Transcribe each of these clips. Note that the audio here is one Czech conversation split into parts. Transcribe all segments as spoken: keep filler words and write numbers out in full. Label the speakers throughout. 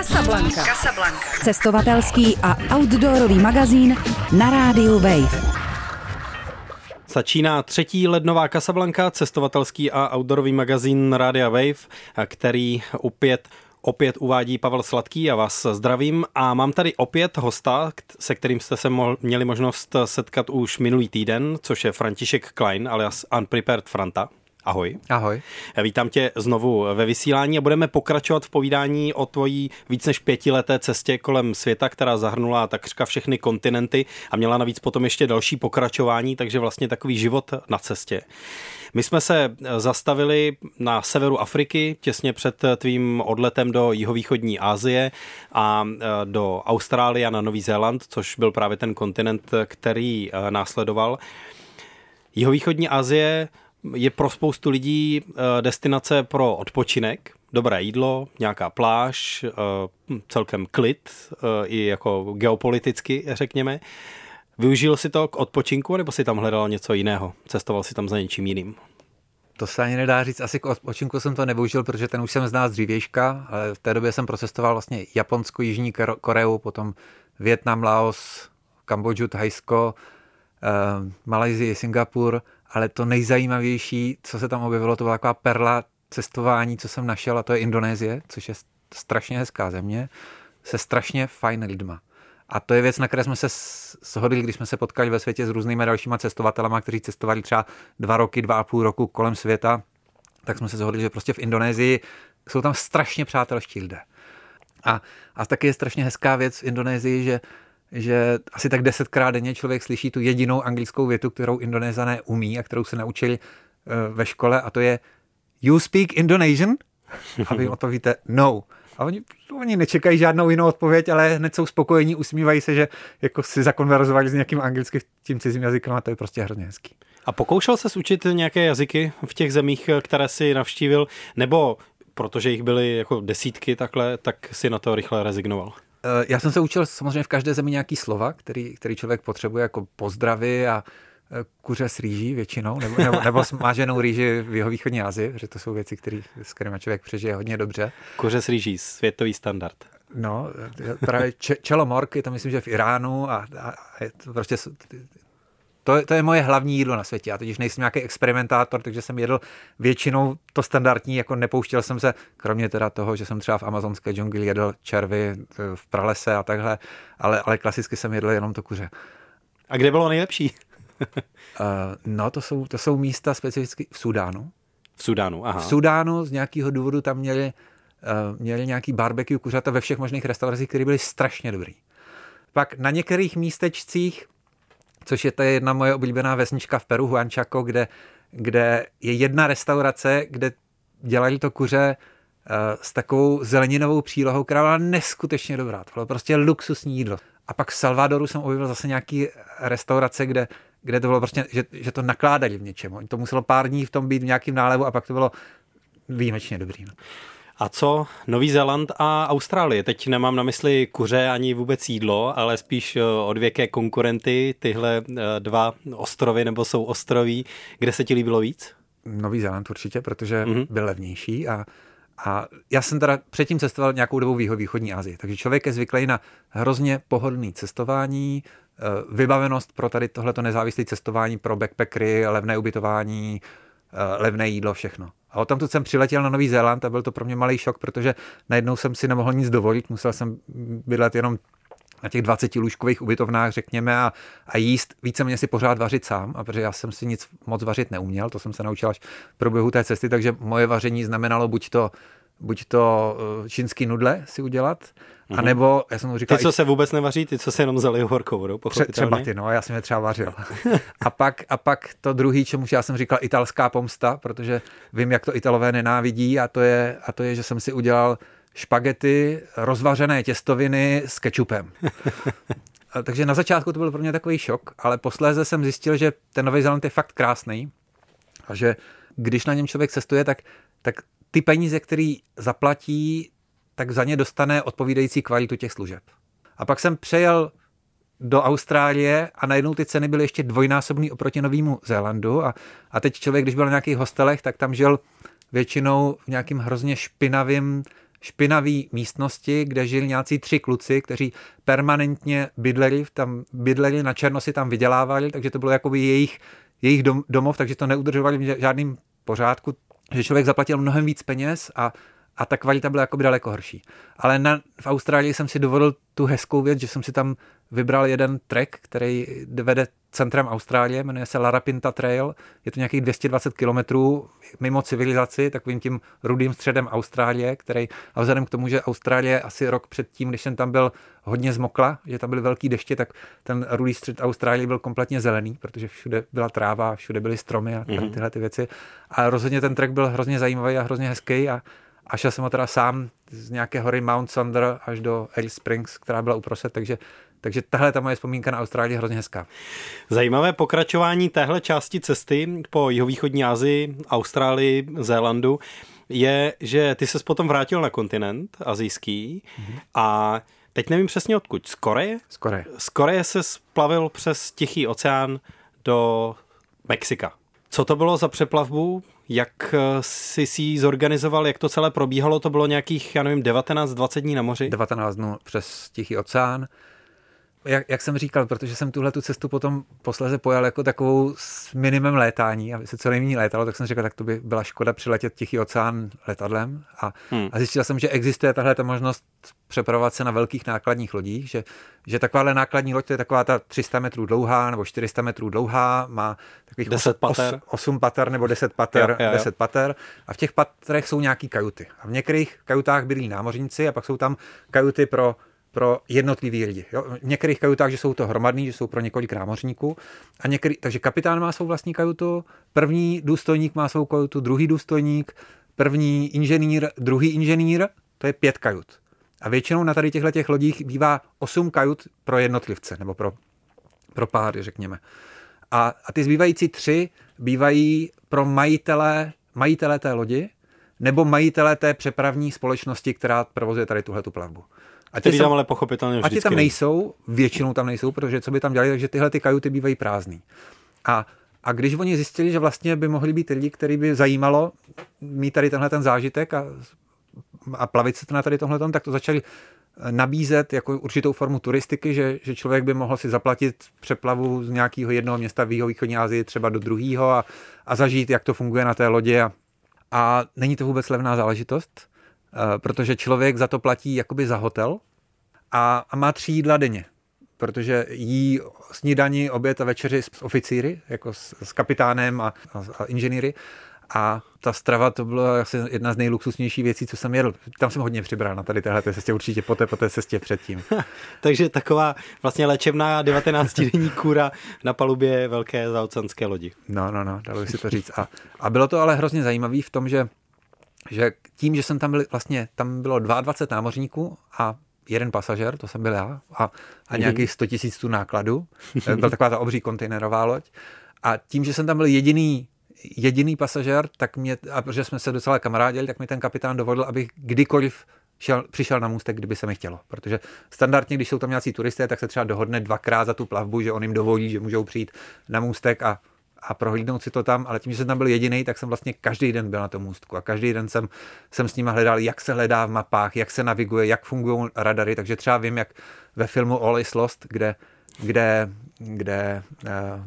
Speaker 1: Casablanca. Casablanca. Cestovatelský a outdoorový magazín na rádiu Wave.
Speaker 2: Začíná třetí lednová Casablanca, cestovatelský a outdoorový magazín Rádia Wave, který opět Opět uvádí Pavel Sladký a vás zdravím a mám tady opět hosta, se kterým jste se mo- měli možnost setkat už minulý týden, což je František Klein alias Unprepared Franta. Ahoj.
Speaker 3: Ahoj.
Speaker 2: Vítám tě znovu ve vysílání a budeme pokračovat v povídání o tvojí víc než pětileté cestě kolem světa, která zahrnula takřka všechny kontinenty a měla navíc potom ještě další pokračování, takže vlastně takový život na cestě. My jsme se zastavili na severu Afriky, těsně před tvým odletem do jihovýchodní Asie a do Austrálie a na Nový Zéland, což byl právě ten kontinent, který následoval. Jihovýchodní Asie je pro spoustu lidí destinace pro odpočinek, dobré jídlo, nějaká pláž, celkem klid, i jako geopoliticky, řekněme. Využil si to k odpočinku, nebo si tam hledal něco jiného? Cestoval si tam za něčím jiným?
Speaker 3: To se ani nedá říct. Asi k odpočinku jsem to nevyužil, protože ten už jsem znal z dřívějška, ale v té době jsem procestoval vlastně Japonsko, Jižní Koreu, potom Vietnam, Laos, Kambodžu, Thajsko, eh, Malajzii, Singapur, ale to nejzajímavější, co se tam objevilo, to byla taková perla cestování, co jsem našel, a to je Indonésie, což je strašně hezká země, se strašně fajn lidma. A to je věc, na které jsme se shodli, když jsme se potkali ve světě s různými dalšíma cestovatelama, kteří cestovali třeba dva roky, dva a půl roku kolem světa, tak jsme se shodli, že prostě v Indonésii jsou tam strašně přátelští lidé. A, a taky je strašně hezká věc v Indonésii, že, že asi tak desetkrát denně člověk slyší tu jedinou anglickou větu, kterou Indonézané umí a kterou se naučili uh, ve škole, a to je "You speak Indonesian?" A vy odpovíte "No." A oni, oni nečekají žádnou jinou odpověď, ale hned jsou spokojení, usmívají se, že jako si zakonverzovali s nějakým anglickým tím cizím jazykem, a to je prostě hrozně hezký.
Speaker 2: A pokoušel ses učit nějaké jazyky v těch zemích, které si navštívil, nebo protože jich byly jako desítky takhle, tak si na to rychle rezignoval?
Speaker 3: Já jsem se učil samozřejmě v každé zemi nějaký slova, který, který člověk potřebuje, jako pozdravy a kuře s rýží většinou, nebo, nebo, nebo smaženou rýži v jihovýchodní Asii, protože to jsou věci, který, s kterými člověk přežije hodně dobře.
Speaker 2: Kuře s rýží, světový standard.
Speaker 3: No, právě če, čelomork, je to myslím, že v Iránu a, a, a je to prostě... To, to je moje hlavní jídlo na světě. Já totiž nejsem nějaký experimentátor, takže jsem jedl většinou to standardní, jako nepouštěl jsem se, kromě teda toho, že jsem třeba v amazonské džungli jedl červy v pralese a takhle, ale, ale klasicky jsem jedl jenom to kuře.
Speaker 2: A kde bylo nejlepší?
Speaker 3: Uh, no, to jsou, to jsou místa specificky v Súdánu.
Speaker 2: V Súdánu, aha.
Speaker 3: V Súdánu z nějakého důvodu tam měli, uh, měli nějaký barbecue kuřata ve všech možných restauracích, které byly strašně dobrý. Pak na některých místečcích, což je to jedna moje oblíbená vesnička v Peru, Huanchaco, kde, kde je jedna restaurace, kde dělají to kuře uh, s takovou zeleninovou přílohou, která byla neskutečně dobrá. To bylo prostě luxusní jídlo. A pak v Salvadoru jsem objevil zase nějaký restaurace, kde kde to bylo prostě, že, že to nakládali v něčem. To muselo pár dní v tom být v nějakým nálevu a pak to bylo výjimečně dobrý. No.
Speaker 2: A co Nový Zéland a Austrálie? Teď nemám na mysli kuře ani vůbec jídlo, ale spíš odvěké konkurenty, tyhle dva ostrovy nebo jsou ostroví. Kde se ti líbilo víc?
Speaker 3: Nový Zéland určitě, protože mm-hmm. byl levnější a, a já jsem teda předtím cestoval nějakou dobu v jihovýchodní Asii, takže člověk je zvyklý na hrozně pohodlný cestování, vybavenost pro tady tohleto nezávislé cestování, pro backpackery, levné ubytování, levné jídlo, všechno. A odtamtud jsem přiletěl na Nový Zéland a byl to pro mě malý šok, protože najednou jsem si nemohl nic dovolit, musel jsem bydlet jenom na těch dvacetilůžkových ubytovnách, řekněme, a, a jíst, víceméně si pořád vařit sám, a protože já jsem si nic moc vařit neuměl, to jsem se naučil až v průběhu té cesty, takže moje vaření znamenalo buď to buď to čínský nudle si udělat, mm-hmm. anebo, já jsem mu říkal...
Speaker 2: Ty, co se vůbec nevaří, ty, co se jenom zaliju horkou vodou, pochopitelně.
Speaker 3: Třeba ty, no, já jsem je třeba vařil. a, pak, a pak to druhý, čemu já jsem říkal italská pomsta, protože vím, jak to Italové nenávidí, a to je, a to je, že jsem si udělal špagety, rozvařené těstoviny s kečupem. a, takže na začátku to byl pro mě takový šok, ale posléze jsem zjistil, že ten Nový Zéland je fakt krásný a že když na něm člověk cestuje, tak, tak ty peníze, které zaplatí, tak za ně dostane odpovídající kvalitu těch služeb. A pak jsem přejel do Austrálie a najednou ty ceny byly ještě dvojnásobný oproti Novému Zélandu a, a teď člověk, když byl na nějakých hostelech, tak tam žil většinou v nějakým hrozně špinavým, špinavé místnosti, kde žili nějací tři kluci, kteří permanentně bydleli, tam bydleli na černo, si tam vydělávali, takže to bylo jakoby jejich, jejich dom, domov, takže to neudržovali v žádným pořádku, že člověk zaplatil mnohem víc peněz a a ta kvalita byla jakoby daleko horší. Ale na, v Austrálii jsem si dovolil tu hezkou věc, že jsem si tam vybral jeden trek, který vede centrem Austrálie, jmenuje se Larapinta Trail, je to nějakých dvě stě dvacet kilometrů mimo civilizaci, takovým tím rudým středem Austrálie, který, a vzhledem k tomu, že Austrálie asi rok předtím, když jsem tam byl, hodně zmokla, že tam byly velký deště, tak ten rudý střed Austrálie byl kompletně zelený, protože všude byla tráva, všude byly stromy a tady tyhle ty věci. A rozhodně ten trek byl hrozně zajímavý a hrozně hezký a A šel jsem ho teda sám z nějaké hory Mount Sonder až do Alice Springs, která byla uprostřed, takže, takže tahle ta moje vzpomínka na Austrálii je hrozně hezká.
Speaker 2: Zajímavé pokračování téhle části cesty po jihovýchodní Asii, Austrálii, Zélandu je, že ty ses potom vrátil na kontinent asijský mm-hmm. a teď nevím přesně odkud. Z Koreje?
Speaker 3: Z Koreje.
Speaker 2: Z Koreje se splavil přes Tichý oceán do Mexika. Co to bylo za přeplavbu? Jak jsi si ji zorganizoval? Jak to celé probíhalo? To bylo nějakých, já nevím, devatenáct dvacet dní na moři?
Speaker 3: devatenáct dnů přes Tichý oceán. Jak, jak jsem říkal, protože jsem tuhle tu cestu potom posléze pojal jako takovou s minimem létání, aby se co nejméně létalo, tak jsem říkal, tak to by byla škoda přiletět Tichý oceán letadlem a, hmm. a zjistil jsem, že existuje tahle ta možnost přepravovat se na velkých nákladních lodích, že, že takováhle nákladní loď, to je taková ta tři sta metrů dlouhá nebo čtyři sta metrů dlouhá, má takových
Speaker 2: deset pater.
Speaker 3: osm pater nebo deset pater, jo, jo, jo. deset pater a v těch patrech jsou nějaký kajuty. A v některých kajutách bydlí námořníci a pak jsou tam kajuty pro pro jednotlivý lidi. Jo? V některých kajutách, že jsou to hromadný, že jsou pro několik námořníků. A některý, takže kapitán má svou vlastní kajutu, první důstojník má svou kajutu, druhý důstojník, první inženýr, druhý inženýr, to je pět kajut. A většinou na tady těchto těch lodích bývá osm kajut pro jednotlivce, nebo pro, pro páry, řekněme. A, a ty zbývající tři bývají pro majitele, majitele té lodi, nebo majitele té přepravní společnosti, která provozuje tady tuhletu plavbu.
Speaker 2: A ti tam ale pochopitelně vždycky.
Speaker 3: A ti tam nejsou, většinou tam nejsou, protože co by tam dělali, takže tyhle ty kajuty bývají prázdný. A, a když oni zjistili, že vlastně by mohli být lidi, který by zajímalo mít tady tenhle ten zážitek a, a plavit se to na tady tomhletom, tak to začali nabízet jako určitou formu turistiky, že, že člověk by mohl si zaplatit přeplavu z nějakého jednoho města v jihovýchodní Asii třeba do druhého a, a zažít, jak to funguje na té lodi. A, a není to vůbec levná záležitost, protože člověk za to platí jakoby za hotel a, a má tři jídla denně, protože jí snídani, oběd a večeři s oficíry, jako s, s kapitánem a, a, a inženýry. A ta strava, to byla asi jedna z nejluxusnějších věcí, co jsem jedl. Tam jsem hodně přibral na tady téhle cestě, určitě po té, po té cestě předtím.
Speaker 2: Takže taková vlastně léčebná devatenáctidenní kůra na palubě velké zaoceánské lodi.
Speaker 3: No, no, no, dalo by si to říct. A, a bylo to ale hrozně zajímavé v tom, že že tím, že jsem tam byl, vlastně tam bylo dvacet dva námořníků a jeden pasažér, to jsem byl já, a, a nějakých sto tisíc tun nákladu. Byla taková ta obří kontejnerová loď. A tím, že jsem tam byl jediný, jediný pasažér, tak mě, a protože jsme se docela kamarádili, tak mi ten kapitán dovolil, abych kdykoliv šel, přišel na můstek, kdyby se mi chtělo. Protože standardně, když jsou tam nějací turisté, tak se třeba dohodne dvakrát za tu plavbu, že on jim dovolí, že můžou přijít na můstek a a prohlídnout si to tam, ale tím, že jsem tam byl jediný, tak jsem vlastně každý den byl na tom můstku a každý den jsem, jsem s nimi hledal, jak se hledá v mapách, jak se naviguje, jak fungují radary, takže třeba vím, jak ve filmu All is Lost, kde, kde, kde uh,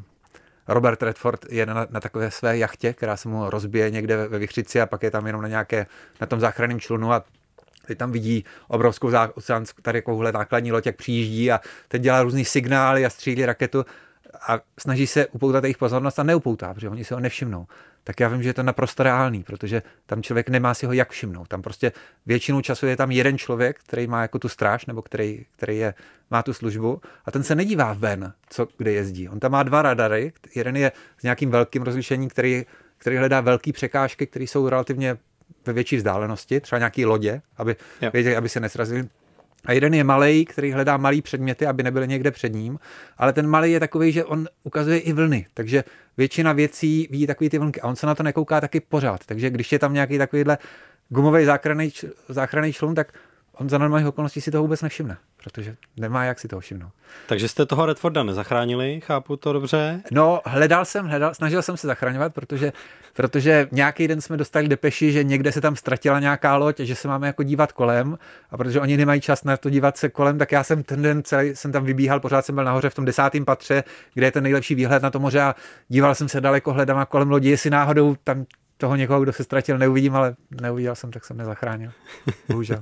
Speaker 3: Robert Redford je na, na takové své jachtě, která se mu rozbije někde ve, ve Vichřici a pak je tam jenom na nějaké, na tom záchranném člunu a teď tam vidí obrovskou oceánskou, tady takovouhle nákladní loď, jak přijíždí a teď dělá různý signály a střílí raketu a snaží se upoutat jejich pozornost a neupoutá, protože oni si ho nevšimnou. Tak já vím, že je to naprosto reálný, protože tam člověk nemá si ho jak všimnout. Tam prostě většinou času je tam jeden člověk, který má jako tu stráž, nebo který, který je, má tu službu a ten se nedívá ven, co, kde jezdí. On tam má dva radary, jeden je s nějakým velkým rozlišením, který, který hledá velké překážky, které jsou relativně ve větší vzdálenosti, třeba nějaký lodě, aby věděli, aby se nesrazili. A jeden je malej, který hledá malý předměty, aby nebyly někde před ním, ale ten malej je takový, že on ukazuje i vlny, takže většina věcí vidí takový ty vlnky a on se na to nekouká taky pořád, takže když je tam nějaký takovýhle gumový záchranný, záchranný člun, tak on za normálních okolností si to vůbec nevšimne, protože nemá jak si toho všimnout.
Speaker 2: Takže jste toho Redforda nezachránili, chápu to dobře?
Speaker 3: No, hledal jsem, hledal, snažil jsem se zachraňovat, protože, protože nějaký den jsme dostali depeši, že někde se tam ztratila nějaká loď, že se máme jako dívat kolem, a protože oni nemají čas na to dívat se kolem, tak já jsem ten den celý jsem tam vybíhal, pořád jsem byl nahoře v tom desátém patře, kde je ten nejlepší výhled na to moře a díval jsem se daleko, hledám kolem lodi, jestli náhodou tam toho někoho, kdo se ztratil, neuvidím, ale neuviděl jsem, tak jsem nezachránil. Bohužel.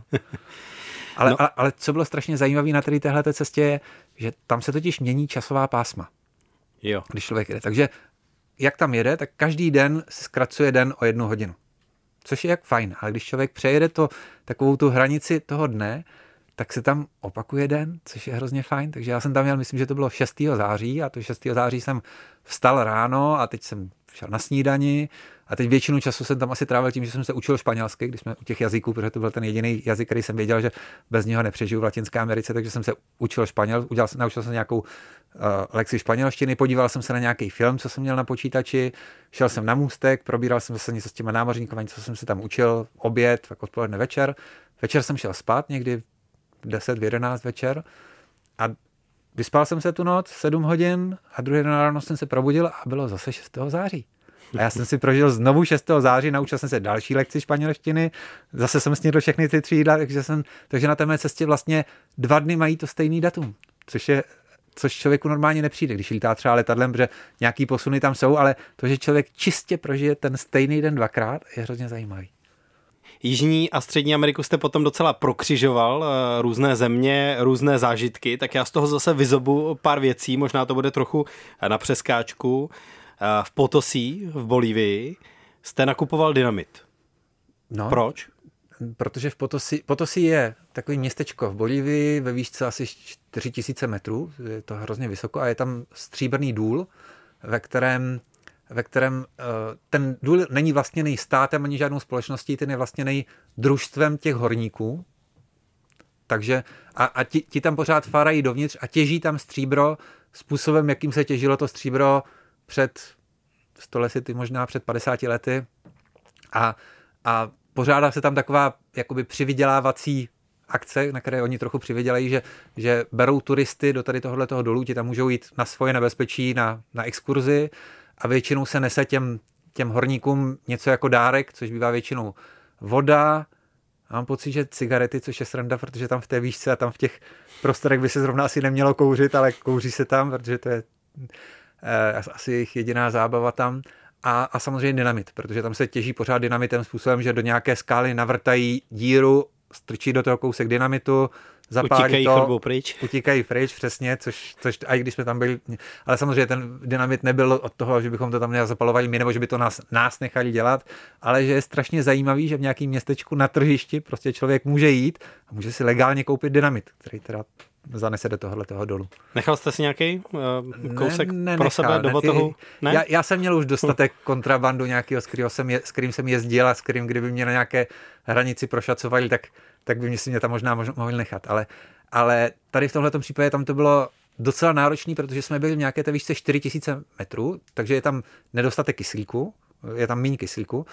Speaker 3: Ale, no. ale, ale co bylo strašně zajímavé na tady téhleté cestě je, že tam se totiž mění časová pásma.
Speaker 2: Jo.
Speaker 3: Když člověk jede. Takže jak tam jede, tak každý den se zkracuje den o jednu hodinu. Což je jak fajn, ale když člověk přejede to, takovou tu hranici toho dne, tak se tam opakuje den, což je hrozně fajn. Takže já jsem tam měl, myslím, že to bylo šestého září a to šestého září jsem vstal ráno a teď jsem šel na snídani a teď většinu času jsem tam asi trávil tím, že jsem se učil španělsky, když jsme u těch jazyků, protože to byl ten jediný jazyk, který jsem věděl, že bez něho nepřežiju v Latinské Americe, takže jsem se učil španěl, udělal, naučil jsem nějakou uh, lekci španělštiny, podíval jsem se na nějaký film, co jsem měl na počítači, šel jsem na můstek, probíral jsem se něco s těma námořníky, co jsem se tam učil, oběd, tak odpoledne večer. Večer jsem šel spát někdy v deset, v jedenáct večer a vyspal jsem se tu noc sedm hodin a druhý den ráno jsem se probudil a bylo zase šestého září. A já jsem si prožil znovu šestého září, naučil jsem se další lekci španělštiny, zase jsem snědl všechny ty tři jídla, takže, jsem, takže na té mé cestě vlastně dva dny mají to stejný datum, což je, což člověku normálně nepřijde, když lítá třeba letadlem, protože nějaký posuny tam jsou, ale to, že člověk čistě prožije ten stejný den dvakrát, je hrozně zajímavý.
Speaker 2: Jižní a Střední Ameriku jste potom docela prokřižoval, různé země, různé zážitky, tak já z toho zase vyzobu pár věcí, možná to bude trochu na přeskáčku. V Potosí, v Bolívii, jste nakupoval dynamit.
Speaker 3: No,
Speaker 2: proč?
Speaker 3: Protože v Potosí, Potosí je takový městečko v Bolívii ve výšce asi čtyři tisíce metrů, je to hrozně vysoko a je tam stříbrný důl, ve kterém ve kterém ten důl není vlastněný státem ani žádnou společností, ten je vlastněný družstvem těch horníků. Takže a, a ti, ti tam pořád fárají dovnitř a těží tam stříbro způsobem, jakým se těžilo to stříbro před sto lety, možná před padesáti lety. A, a pořádá se tam taková jakoby přivydělávací akce, na které oni trochu přivydělají, že, že berou turisty do tady tohoto dolu, ti tam můžou jít na svoje nebezpečí, na, na exkurzi, a většinou se nese těm, těm horníkům něco jako dárek, což bývá většinou voda. Mám pocit, že cigarety, což je sranda, protože tam v té výšce a tam v těch prostorech by se zrovna asi nemělo kouřit, ale kouří se tam, protože to je eh, asi jejich jediná zábava tam. A, a samozřejmě dynamit, protože tam se těží pořád dynamitem způsobem, že do nějaké skály navrtají díru, strčí do toho kousek dynamitu, zapálí
Speaker 2: utíkají
Speaker 3: to,
Speaker 2: chodbou pryč.
Speaker 3: Utíkají pryč, přesně, což, což i když jsme tam byli, ale samozřejmě ten dynamit nebyl od toho, že bychom to tam nezapalovali my, nebo že by to nás, nás nechali dělat, ale že je strašně zajímavý, že v nějakém městečku na tržišti prostě člověk může jít a může si legálně koupit dynamit, který teda zanese do tohohle toho dolu.
Speaker 2: Nechal jste si nějaký uh, kousek
Speaker 3: ne, ne,
Speaker 2: pro
Speaker 3: nechal,
Speaker 2: sebe do botohu? Ne?
Speaker 3: Já, já jsem měl už dostatek kontrabandu nějakého, s kterým jsem, je, s kterým jsem jezdil a s kterým, kdyby mě na nějaké hranici prošacovali, tak, tak by mě si mě tam možná mohli nechat. Ale, ale tady v tomhletom případě tam to bylo docela náročný, protože jsme byli v nějaké té výšce čtyři tisíce metrů, takže je tam nedostatek kyslíku, je tam méně kyslíku.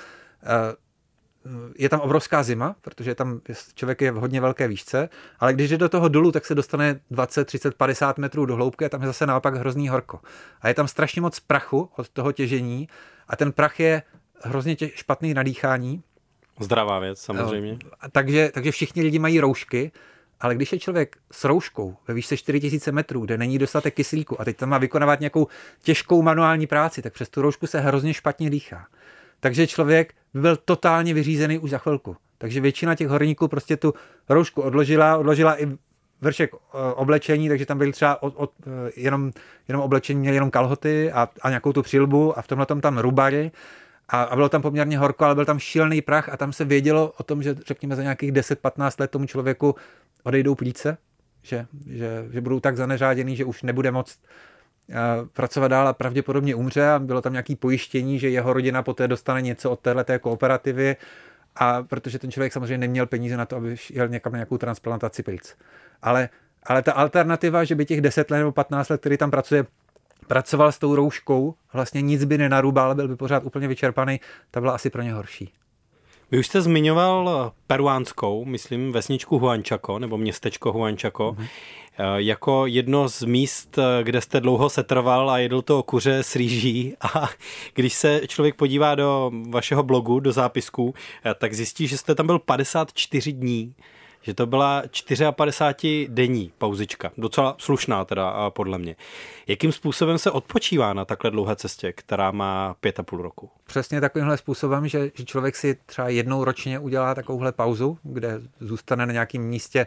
Speaker 3: Je tam obrovská zima, protože tam člověk je v hodně velké výšce, ale když jde do toho dolu, tak se dostane dvacet, třicet, padesát metrů do hloubky a tam je zase naopak hrozný horko. A je tam strašně moc prachu od toho těžení a ten prach je hrozně tě, špatný na dýchání.
Speaker 2: Zdravá věc, samozřejmě.
Speaker 3: A takže, takže všichni lidi mají roušky, ale když je člověk s rouškou ve výšce čtyři tisíce metrů, kde není dostatek kyslíku a teď tam má vykonávat nějakou těžkou manuální práci, tak přes tu roušku se hrozně špatně dýchá. Takže člověk by byl totálně vyřízený už za chvilku. Takže většina těch horníků prostě tu roušku odložila, odložila i vršek oblečení, takže tam byly třeba od, od, jenom, jenom oblečení, měli jenom kalhoty a, a nějakou tu přilbu a v tomhle tam rubary a, a bylo tam poměrně horko, ale byl tam šílený prach a tam se vědělo o tom, že řekněme za nějakých deset patnáct let tomu člověku odejdou plíce, že, že, že budou tak zaneřáděný, že už nebude moc pracovat dál a pravděpodobně umře a bylo tam nějaké pojištění, že jeho rodina poté dostane něco od téhleté kooperativy a protože ten člověk samozřejmě neměl peníze na to, aby jel někam na nějakou transplantaci plic. Ale, ale ta alternativa, že by těch deset let nebo patnáct let, který tam pracuje, pracoval s tou rouškou, vlastně nic by nenarubal, byl by pořád úplně vyčerpaný, ta byla asi pro ně horší.
Speaker 2: Vy už jste zmiňoval peruánskou, myslím, vesničku Huanchaco, nebo městečko Huanchaco, mm-hmm. jako jedno z míst, kde jste dlouho setrval a jedl to kuře s rýží. A když se člověk podívá do vašeho blogu, do zápisků, tak zjistí, že jste tam byl padesát čtyři dní. Že to byla padesátčtyřdenní pauzička. Docela slušná teda, podle mě. Jakým způsobem se odpočívá na takhle dlouhé cestě, která má pět a půl roku?
Speaker 3: Přesně takovýmhle způsobem, že, že člověk si třeba jednou ročně udělá takovouhle pauzu, kde zůstane na nějakém místě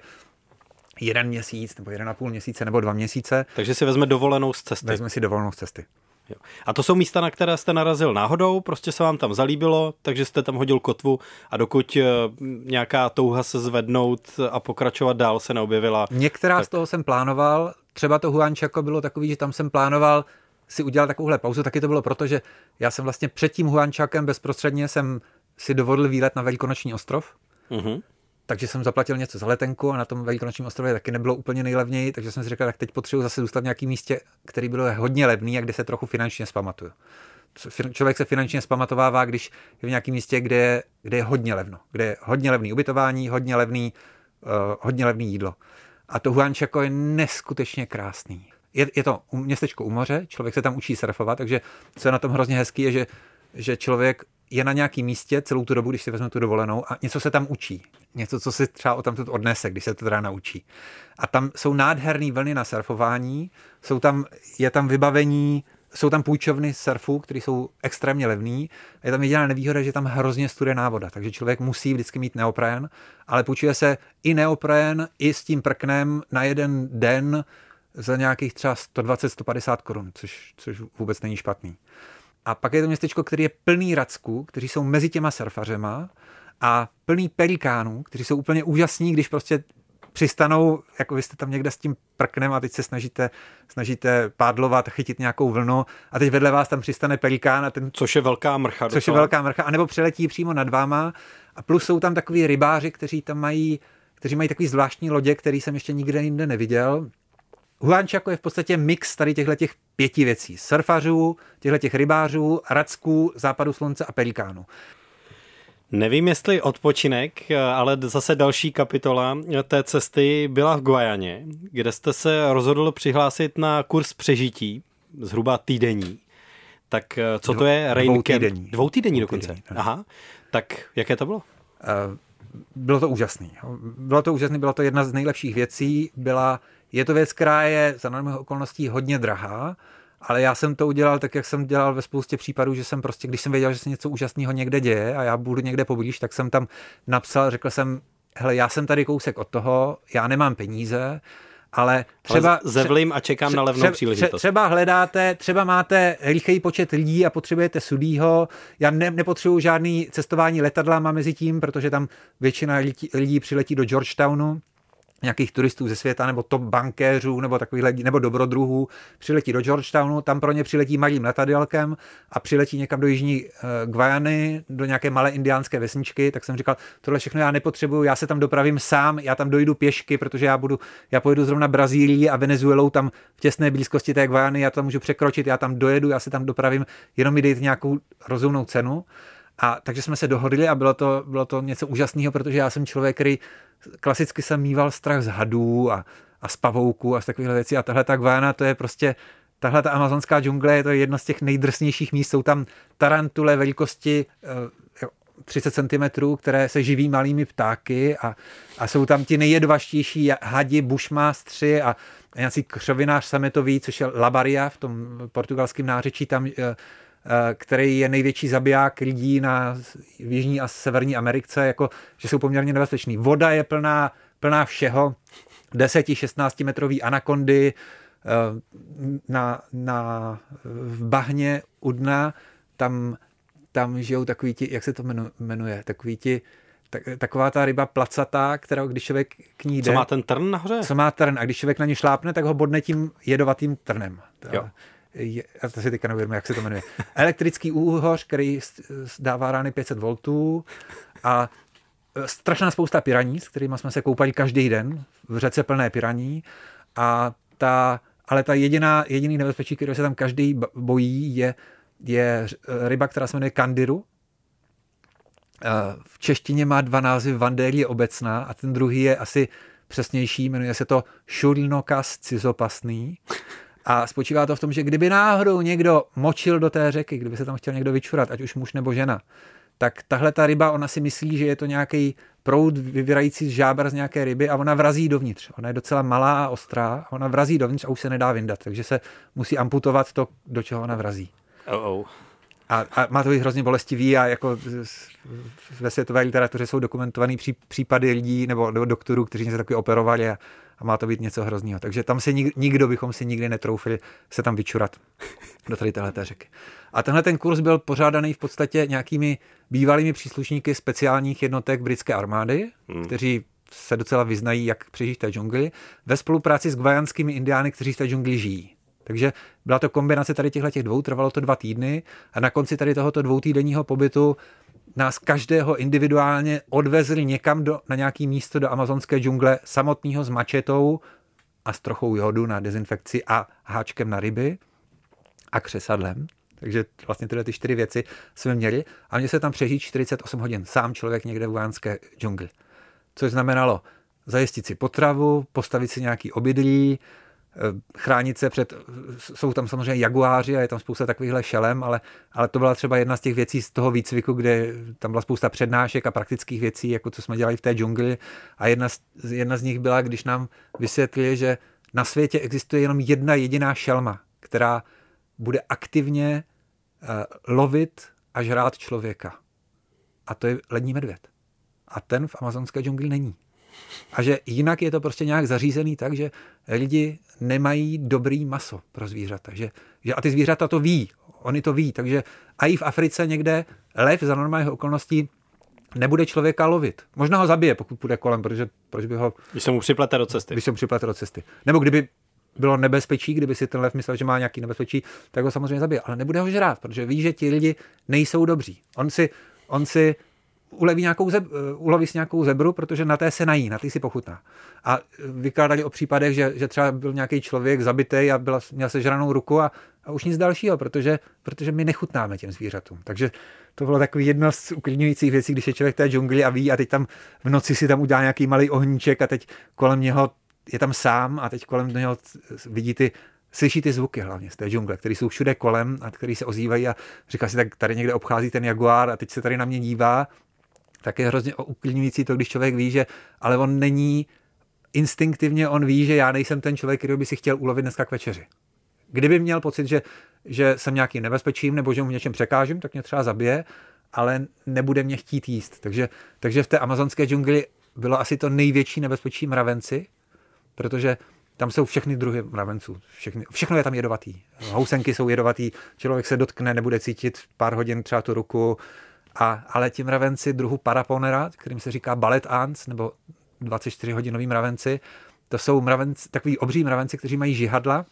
Speaker 3: jeden měsíc, nebo jeden a půl měsíce, nebo dva měsíce.
Speaker 2: Takže si vezme dovolenou z cesty.
Speaker 3: Vezme si dovolenou z cesty.
Speaker 2: Jo. A to jsou místa, na které jste narazil náhodou, prostě se vám tam zalíbilo, takže jste tam hodil kotvu a dokud nějaká touha se zvednout a pokračovat dál se neobjevila.
Speaker 3: Některá
Speaker 2: tak...
Speaker 3: z toho jsem plánoval, třeba to Huanchaco bylo takový, že tam jsem plánoval si udělat takovouhle pauzu, taky to bylo proto, že já jsem vlastně před tím Huanchacem bezprostředně jsem si dovolil výlet na Velikonoční ostrov. Mhm. Takže jsem zaplatil něco za letenku a na tom Velikonočním ostrově taky nebylo úplně nejlevněji, takže jsem si říkal, tak teď potřebuji zase zůstat v nějakém místě, který bylo hodně levný a kde se trochu finančně zpamatuju. Člověk se finančně zpamatovává, když je v nějakém místě, kde je, kde je hodně levno, kde je hodně levný ubytování, hodně levný, uh, hodně levný jídlo. A to Huanchaco je neskutečně krásný. Je, je to městečko u moře, člověk se tam učí surfovat, takže co je na tom hrozně hezký, je, že, že člověk je na nějakém místě celou tu dobu, když si vezme tu dovolenou a něco se tam učí. Něco, co si třeba o tamtud odnese, když se to teda naučí. A tam jsou nádherný vlny na surfování, jsou tam, je tam vybavení, jsou tam půjčovny surfu, které jsou extrémně levný. Je tam jediná nevýhoda, že je tam hrozně studená voda, takže člověk musí vždycky mít neoprén, ale půjčuje se i neoprén, i s tím prknem na jeden den za nějakých třeba sto dvacet až sto padesát korun, což, což vůbec není špatný. A pak je to městečko, který je plný racků, kteří jsou mezi těma surfařema a plný pelikánů, kteří jsou úplně úžasní, když prostě přistanou, jako vy jste tam někde s tím prknem a teď se snažíte, snažíte pádlovat, chytit nějakou vlnu a teď vedle vás tam přistane pelikán. A ten,
Speaker 2: což je velká mrcha.
Speaker 3: Což je velká mrcha, anebo přeletí přímo nad váma a plus jsou tam takový rybáři, kteří tam mají, kteří mají takový zvláštní lodě, který jsem ještě nikde jinde neviděl. Huanchaco je v podstatě mix tady těchto těch pěti věcí. Surfařů, těchto těch rybářů, racků, západu slunce a pelikánů.
Speaker 2: Nevím, jestli odpočinek, ale zase další kapitola té cesty byla v Guajaně, kde jste se rozhodl přihlásit na kurz přežití, zhruba týdenní. Tak co to je?
Speaker 3: Rain Dvoutýdenní.
Speaker 2: Dvoutýdenní dokonce. Aha. Tak jaké to bylo?
Speaker 3: Uh, bylo to úžasný. Bylo to úžasný, byla to jedna z nejlepších věcí. Byla, je to věc, která je za normálních okolností hodně drahá, ale já jsem to udělal tak, jak jsem dělal ve spoustě případů, že jsem prostě, když jsem věděl, že se něco úžasného někde děje a já budu někde poblíž, tak jsem tam napsal, řekl jsem, hele, já jsem tady kousek od toho, já nemám peníze, ale třeba...
Speaker 2: Ale zevlím a čekám tře, na levnou tře, příležitost.
Speaker 3: Třeba hledáte, třeba máte rychlý počet lidí a potřebujete sudího, já ne, nepotřebuji žádný cestování letadlama mezi tím, protože tam většina lidí, lidí přiletí do Georgetownu, nějakých turistů ze světa, nebo top bankéřů, nebo takových lidí, nebo dobrodruhů, přiletí do Georgetownu, tam pro ně přiletí malým letadélkem a přiletí někam do jižní uh, Guajany, do nějaké malé indiánské vesničky, tak jsem říkal, tohle všechno já nepotřebuju, já se tam dopravím sám, já tam dojdu pěšky, protože já budu, já pojedu zrovna Brazílii a Venezuelou tam v těsné blízkosti té Guajany, já to tam můžu překročit, já tam dojedu, já se tam dopravím, jenom mi dejte nějakou rozumnou cenu. A takže jsme se dohodli a bylo to, bylo to něco úžasného, protože já jsem člověk, který klasicky jsem mýval strach z hadů a, a z pavouků a z takových věcí a tahle ta Guajana, to je prostě, tahle ta amazonská džungle, je to jedno z těch nejdrsnějších míst, jsou tam tarantule velikosti eh, třicet centimetrů, které se živí malými ptáky a, a jsou tam ti nejjedvaštější hadi, bušmástři a nějaký křovinář sametový, což je labaria v tom portugalském nářečí tam, eh, který je největší zabiják lidí na v Jižní a Severní Americe, jako, že jsou poměrně nebezpečný. Voda je plná, plná všeho, deset až šestnáct metrový anakondy na, na, v bahně u dna, tam, tam žijou takový ti, jak se to jmenuje, takový ti, tak, taková ta ryba placatá, kterou když člověk k ní jde.
Speaker 2: Co má ten trn nahoře?
Speaker 3: Co má trn a když člověk na ní šlápne, tak ho bodne tím jedovatým trnem.
Speaker 2: Jo.
Speaker 3: Je, já to si teďka neuvědomuji, jak se to jmenuje. Elektrický úhoř, který dává rány pět set voltů a strašná spousta piraní, s kterými jsme se koupali každý den v řece plné piraní a ta, ale ta jediná, jediný nebezpečí, který se tam každý bojí, je, je ryba, která se jmenuje kandiru V češtině má dva názvy, Vandélie obecná a ten druhý je asi přesnější, jmenuje se to Šulnokas cizopasný. A spočívá to v tom, že kdyby náhodou někdo močil do té řeky, kdyby se tam chtěl někdo vyčurat, ať už muž nebo žena, tak tahle ta ryba, ona si myslí, že je to nějaký proud vyvírající z žábra z nějaké ryby a ona vrazí dovnitř. Ona je docela malá a ostrá, ona vrazí dovnitř a už se nedá vyndat, takže se musí amputovat to, do čeho ona vrazí.
Speaker 2: Oh, oh.
Speaker 3: A, a má to být hrozně bolestivý a jako ve světové literatuře jsou dokumentovaný pří, případy lidí nebo doktorů, kteří se taky operovali a, a má to být něco hroznýho. Takže tam se nik, nikdo bychom si nikdy netroufili se tam vyčurat do tady téhleté řeky. A tenhle ten kurz byl pořádaný v podstatě nějakými bývalými příslušníky speciálních jednotek britské armády, hmm. kteří se docela vyznají, jak přežít v té džungli, ve spolupráci s gvajanskými indiány, kteří v té džungli žijí. Takže byla to kombinace tady těchto dvou, trvalo to dva týdny a na konci tady tohoto dvoutýdenního pobytu nás každého individuálně odvezli někam do, na nějaké místo do amazonské džungle samotného s mačetou a s trochou jodu na dezinfekci a háčkem na ryby a křesadlem. Takže vlastně tyhle ty čtyři věci jsme měli a mě se tam přežít čtyřicet osm hodin. Sám člověk někde v vojenské džungli. Což znamenalo zajistit si potravu, postavit si nějaký obydlí, chránit se před, jsou tam samozřejmě jaguáři a je tam spousta takovýchhle šelem, ale, ale to byla třeba jedna z těch věcí z toho výcviku, kde tam byla spousta přednášek a praktických věcí, jako co jsme dělali v té džungli a jedna z, jedna z nich byla, když nám vysvětlili, že na světě existuje jenom jedna jediná šelma, která bude aktivně uh, lovit a žrát člověka. A to je lední medvěd. A ten v amazonské džungli není. A že jinak je to prostě nějak zařízený tak, že lidi nemají dobrý maso pro zvířata. Že, že a ty zvířata to ví, oni to ví, takže a i v Africe někde lev za normálních okolností nebude člověka lovit. Možná ho zabije, pokud půjde kolem, protože proč by ho...
Speaker 2: Když se mu připlete do cesty.
Speaker 3: Když se mu připlete do cesty. Nebo kdyby bylo nebezpečí, kdyby si ten lev myslel, že má nějaký nebezpečí, tak ho samozřejmě zabije. Ale nebude ho žrát, protože ví, že ti lidi nejsou dobří. On si, on si uleví nějakou zeb, uloví si nějakou zebru, protože na té se nají, na té si pochutná. A vykládali o případech, že, že třeba byl nějaký člověk zabitý a byla, měl sežranou ruku a, a už nic dalšího, protože, protože my nechutnáme těm zvířatům. Takže to bylo takový jedno z uklidňujících věcí, když je člověk v té džungli a ví a teď tam v noci si tam udělá nějaký malý ohníček a teď kolem něho je tam sám a teď kolem něho vidí ty, slyší ty zvuky hlavně z té džungle, které jsou všude kolem a které se ozývají a říká si, tak tady někde obchází ten jaguár a teď se tady na mě dívá. Tak je hrozně uklidňující to, když člověk ví, že ale on není instinktivně, on ví, že já nejsem ten člověk, který by si chtěl ulovit dneska k večeři. Kdyby měl pocit, že, že jsem nějakým nebezpečím nebo že mu v něčem překážím, tak mě třeba zabije, ale nebude mě chtít jíst. Takže, takže v té amazonské džungli bylo asi to největší nebezpečí mravenci, protože tam jsou všechny druhy mravenců. Všechny, všechno je tam jedovatý. Housenky jsou jedovatý, člověk se dotkne, nebude cítit pár hodin třeba tu ruku. A, ale ti mravenci druhu paraponera, kterým se říká ballet ants, nebo dvacet čtyři hodinový mravenci, to jsou mravenci, takový obří mravenci, kteří mají žihadla.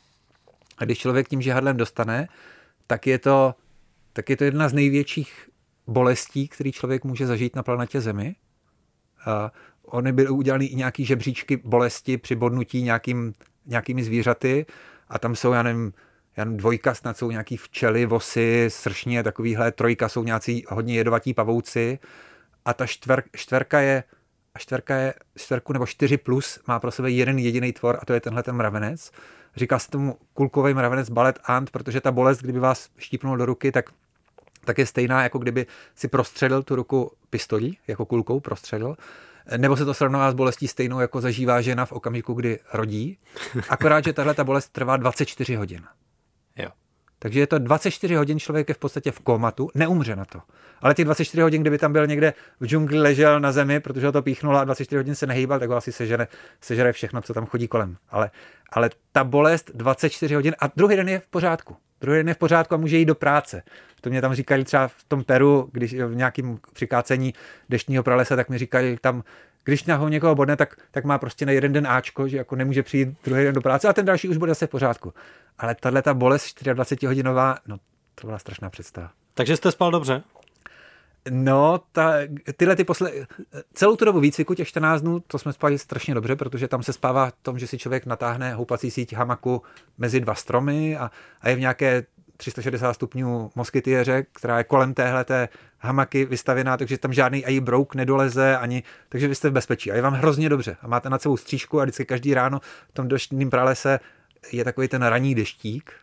Speaker 3: A když člověk tím žihadlem dostane, tak je to, tak je to jedna z největších bolestí, který člověk může zažít na planetě Zemi. A oni byly udělané i nějaký žebříčky bolesti při bodnutí nějakým, nějakými zvířaty a tam jsou, já nevím, já nevím, dvojka snad jsou nějaký včely, vosy, sršně, takovýhle, trojka jsou nějací hodně jedovatí pavouci a ta čtver, čtverka je, a čtverka je, čtverku nebo čtyři plus má pro sebe jeden jediný tvor a to je tenhle ten mravenec. Říká se tomu kulkový mravenec ballet ant, protože ta bolest, kdyby vás štípnul do ruky, tak, tak je stejná, jako kdyby si prostřelil tu ruku pistolí, jako kulkou prostřelil. Nebo se to srovnává s bolestí stejnou, jako zažívá žena v okamžiku, kdy rodí. Akorát, že tahle ta bolest trvá dvacet čtyři hodin.
Speaker 2: Jo.
Speaker 3: Takže je to dvacet čtyři hodin, člověk je v podstatě v komatu, neumře na to. Ale těch dvacet čtyři hodin, kdyby tam byl někde v džungli, ležel na zemi, protože ho to píchnulo a dvacet čtyři hodin se nehýbal, tak ho asi sežere, sežere všechno, co tam chodí kolem. Ale, ale ta bolest dvacet čtyři hodin a druhý den je v pořádku. Druhý den je v pořádku a může jít do práce. To mě tam říkali třeba v tom Peru, když v nějakém přikácení deštního pralesa, tak mi říkali tam, když na ho někoho bodne, tak, tak má prostě na jeden den áčko, že jako nemůže přijít druhý den do práce a ten další už bude zase v pořádku. Ale tahle ta bolest dvacet čtyři hodinová, no to byla strašná představa.
Speaker 2: Takže jste spal dobře?
Speaker 3: No, ta, tyhle ty posle... celou tu dobu výcviku, těch čtrnáct dnů, to jsme spali strašně dobře, protože tam se spává v tom, že si člověk natáhne houpací síť hamaku mezi dva stromy a, a je v nějaké tři sta šedesát stupňů moskytiéře, která je kolem téhleté hamaky vystavěná, takže tam žádný ani brouk nedoleze, ani, takže vy jste v bezpečí a je vám hrozně dobře. A máte nad sebou střížku a vždycky každý ráno v tom deštným pralese je takový ten ranní deštík.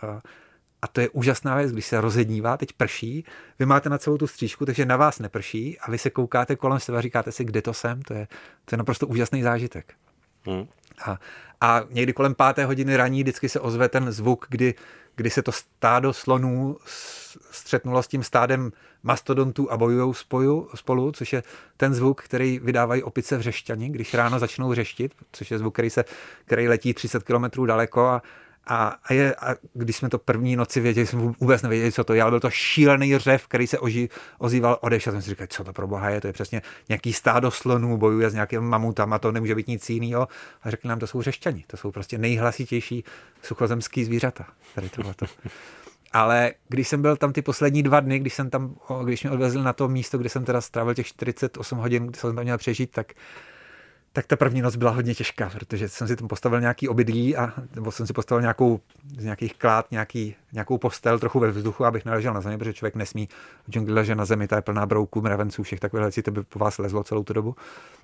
Speaker 3: A to je úžasná věc, když se rozednívá, teď prší, vy máte nad sebou tu střížku, takže na vás neprší a vy se koukáte kolem sebe a říkáte si, kde to jsem, to je, to je naprosto úžasný zážitek. Hmm. A, a někdy kolem páté hodiny raní vždycky se ozve ten zvuk, kdy, kdy se to stádo slonů střetnulo s tím stádem mastodontů a bojujou spoju, spolu, což je ten zvuk, který vydávají opice vřešťani, když ráno začnou řeštit, což je zvuk, který, se, který letí třicet kilometrů daleko a A, a, je, a když jsme to první noci věděli, jsme vůbec nevěděli, co to je, ale byl to šílený řev, který se oži, ozýval odešel. Jsem si říkal, co to pro boha je, to je přesně nějaký stádo slonů, bojuje s nějakým mamutama, to nemůže být nic jiného. A řekli nám, to jsou řešťani, to jsou prostě nejhlasitější suchozemský zvířata. Tady tohleto. Ale když jsem byl tam ty poslední dva dny, když jsem tam, když mě odvezli na to místo, kde jsem teda strávil těch čtyřicet osm hodin, kdy jsem tam měl přežít, tak tak ta první noc byla hodně těžká, protože jsem si tam postavil nějaký obydlí, a, nebo jsem si postavil nějakou, z nějakých klád, nějaký, nějakou postel trochu ve vzduchu, abych neležel na zemi, protože člověk nesmí v džungli ležet na zemi, ta je plná brouků, mravenců, všech takových věcí, to by po vás lezlo celou tu dobu.